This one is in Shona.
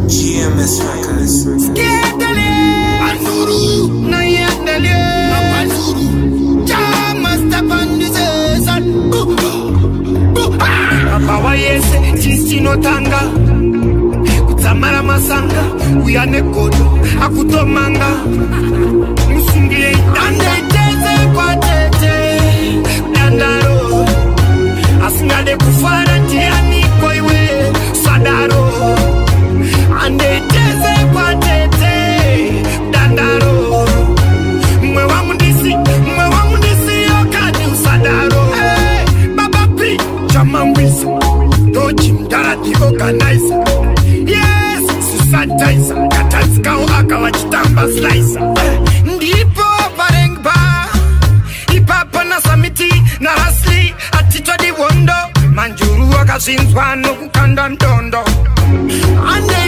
GMS Records. Sketale Anuru Nayandale Apazuru Jama Stepanizan Papa yese Tistino Tanga Kutamara Masanga Uyane Kodo Akutomanga Musungie Dande Teze Kwa Tete Dandaro Asingade Kufara Tiani Koiwe Sadaro Ande Teze Kwa Tete Dandaro Mwe wamundisi Yokadi Usadaro Baba P Chamambisa Doji Mdara the organizer Yes, Susantaiza Katazikao Akawa Chitamba Slicer Ndipo Parengba Ipapa na Samiti na Rasli Atito di Wondo Manjuru Wakasinzwano Kukanda Ndondo Ande